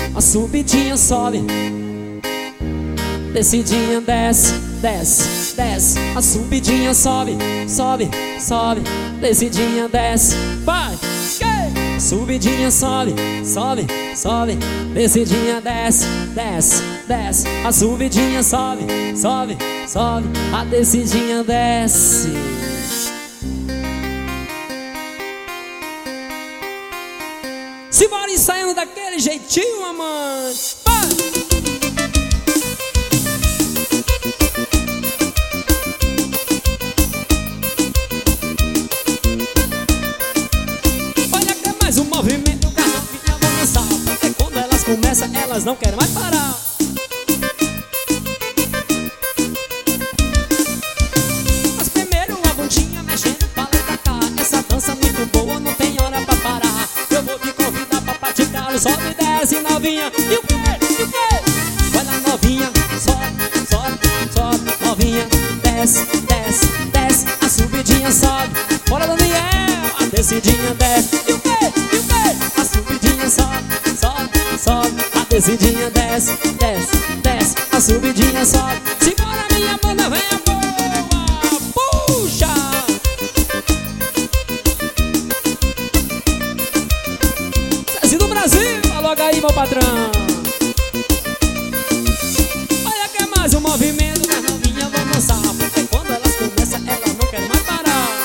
A subidinha sobe, descidinha desce, desce, desce. A subidinha sobe, sobe, sobe, descidinha desce. Vai! Subidinha sobe, sobe, sobe, descidinha desce, desce, desce. A subidinha sobe, sobe, sobe, a descidinha desce. Simbora ensaiando daquele jeitinho, mamãe. Vai! O movimento das novinhas vão dançar, porque quando elas começam, elas não querem mais parar. Mas primeiro a bundinha mexendo pra lá e pra cá. Essa dança muito boa, não tem hora pra parar. Eu vou te convidar pra praticar o sobe e desce, novinha. E o quê? E o quê? Vai lá, novinha, sobe, sobe, sobe. Novinha, desce, desce, desce. A subidinha sobe, bora Daniel. A descidinha desce. E o quê? E o quê? A subidinha sobe, sobe, sobe. A descidinha desce, desce, desce. A subidinha sobe. Simbora minha banda, venha boa, puxa! César do Brasil, logo aí meu patrão. Olha que é mais um movimento que as novinhas vão dançar, porque quando elas começam, elas não querem mais parar.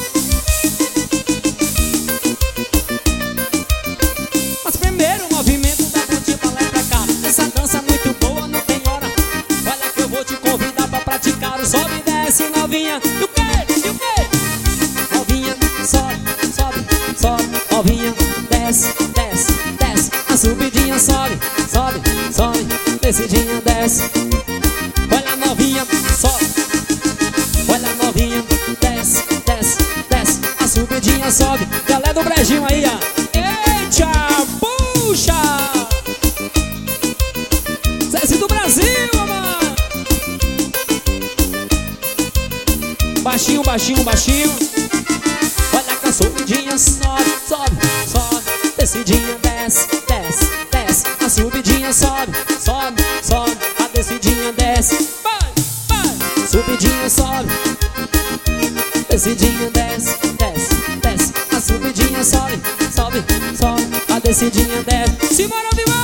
Mas primeiro o movimento da bundinha pra lá e pra cá. Essa dança muito boa, não tem hora. Olha que eu vou te convidar pra praticar o sobe e desce, novinha. E o quê? E o quê? Novinha, sobe, sobe, sobe. Novinha, desce, desce, desce. A subidinha sobe, sobe, sobe. Descidinha desce. Olha a novinha, sobe. Olha a novinha, desce, desce, desce. A subidinha sobe. Galera do Brejinho aí, ó. Eita, puxa! César do Brasil, mano. Baixinho, baixinho, baixinho. Olha que a subidinha sobe, sobe, sobe. Descidinha desce, desce, desce. A subidinha sobe, sobe, sobe. A descidinha desce. Vai, vai. Subidinha sobe, descidinha desce, desce, desce. A subidinha sobe, sobe, sobe. A descidinha desce. Simbora, viva!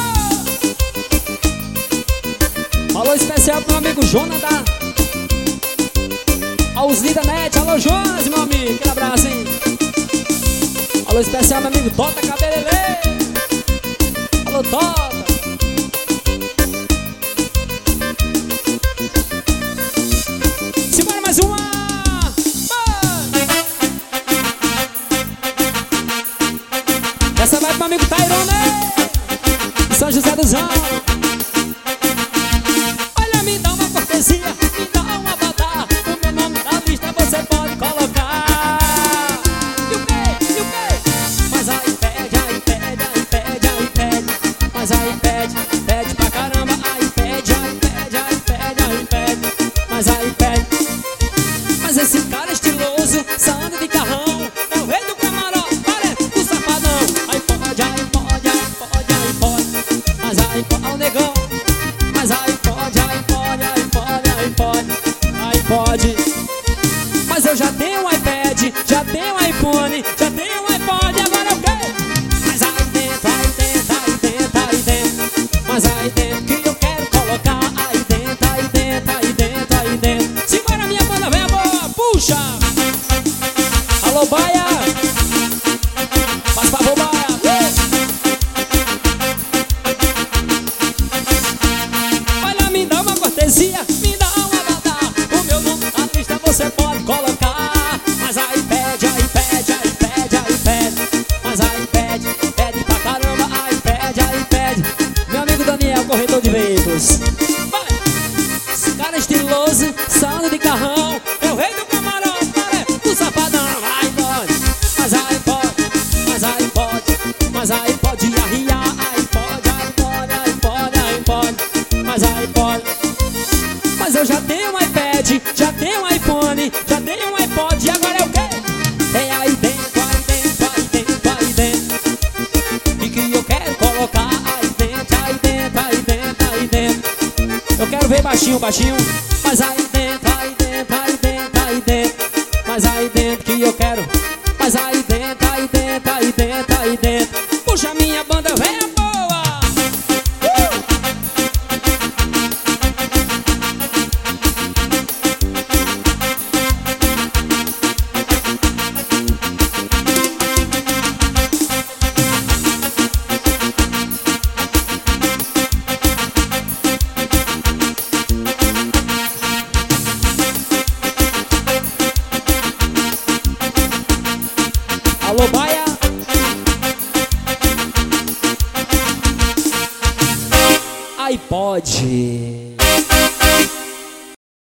Alô especial pro meu amigo Jonas da Ausli da Net. Alô Jonas, meu amigo, aquele abraço, hein? Alô especial meu amigo Tota Cabelele. Alô Tota. Simbora mais uma. Essa vai pro amigo Tairone, São José dos Ramos. Olha, me dá uma cortesia, me dá uma badá. O meu nome na lista você pode colocar. E o quê? E o quê? Mas aí pede, aí pede, aí pede, aí pede. Mas aí pede, pede pra caramba. Aí pede, aí pede, aí pede, aí pede. Mas aí pede. Mas esse cara é estiloso, só anda de carrão. É o rei do camarote, parece o safadão. Aí pode, aí pode, aí pode, aí pode. Mas aí pode, o negão. Mas aí pode, aí pode, aí pode, aí pode. Aí pode. Mas eu já tenho um iPad, já tenho um iPhone, já tenho um iPod, agora é o quê? Mas aí dentro, aí dentro, aí dentro, aí dentro. Mas aí dentro que eu quero colocar. Aí dentro, aí dentro, aí dentro, aí dentro. Simbora minha banda, vem a boa, puxa! Alô, Baia! Faz favor, Baia! Olha, me dá uma cortesia, me dá uma badá. O meu nome na lista você pode colocar. Mas aí pede, aí pede, aí pede, aí pede. Mas aí pede, pede pra caramba. Aí pede, aí pede. Meu amigo Daniel, corretor de veículos. Vai! Esse cara é estiloso, saindo de carrão. É o rei do camarote, parece o safadão. Vai, pode. Mas aí pode, mas aí pode. Mas aí pode arriar. Aí pode, aí pode, aí pode, aí pode. Mas aí pode. Mas eu já tenho um iPad, já tenho um iPhone, já tenho um iPod. E agora é o quê? Tem aí dentro, aí dentro, aí dentro, aí dentro. E que eu quero colocar aí dentro, aí baixinho, baixinho. Mas aí dentro, aí dentro, aí dentro, aí dentro. Mas aí dentro que eu quero. Mas aí dentro, aí dentro, aí dentro, aí dentro. Puxa minha banda, vem a boa. Alô, Baia. Aí pode.